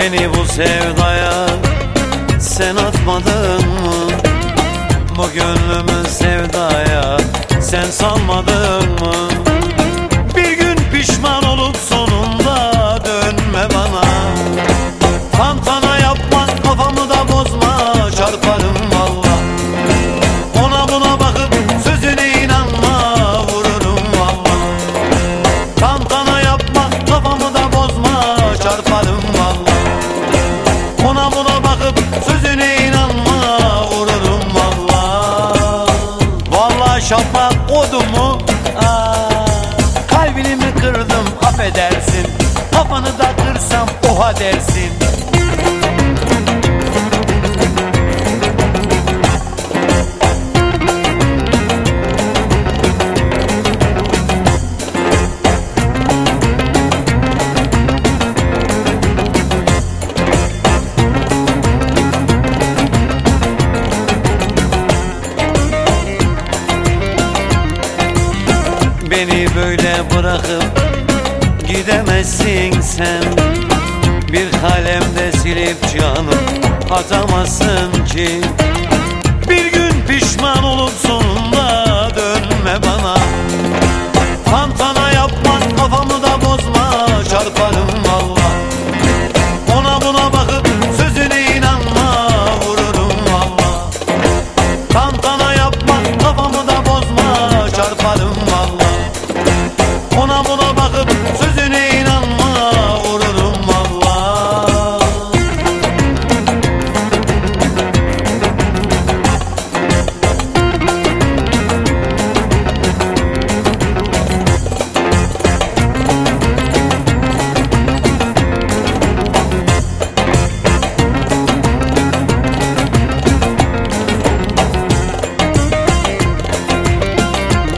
Beni bu sevdaya sen atmadın mı? Bu gönlümü sevdaya sen salmadın mı? Bir gün pişman olup sonunda dönme bana. Tantana yapma, kafamı da bozma, çarparım valla. Ona buna bakıp sözüne inanma, vururum valla. Tantana yapma, kafamı da bozma, çarparım valla. Ona buna bakıp sözüne inanma, vururum valla. Valla şafak odumu, kalbini mi kırdım affedersin. Kafanı da kırsam oha dersin. Beni böyle bırakıp gidemezsin sen. Bir kalemde silip canım atamazsın ki. Bir gün pişman olup sonunda dönme bana. Tantana yapma, kafamı da bozma, çarparım valla. Ona buna bakıp sözüne inanma, vururum valla. Tantana yapma, kafamı da bozma, çarparım valla. Ona buna bakıp sözüne inanma, vururum valla.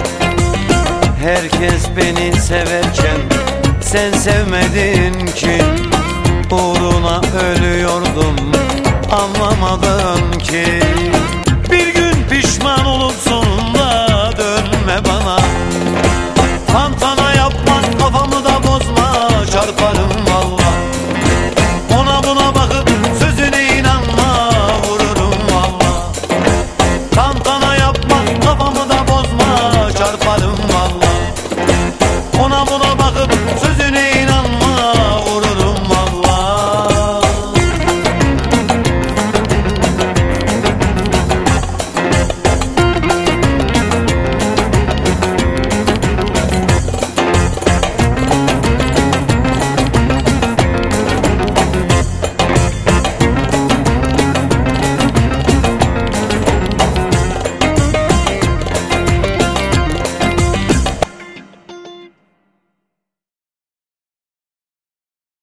Herkes beni severken sen sevmedin ki.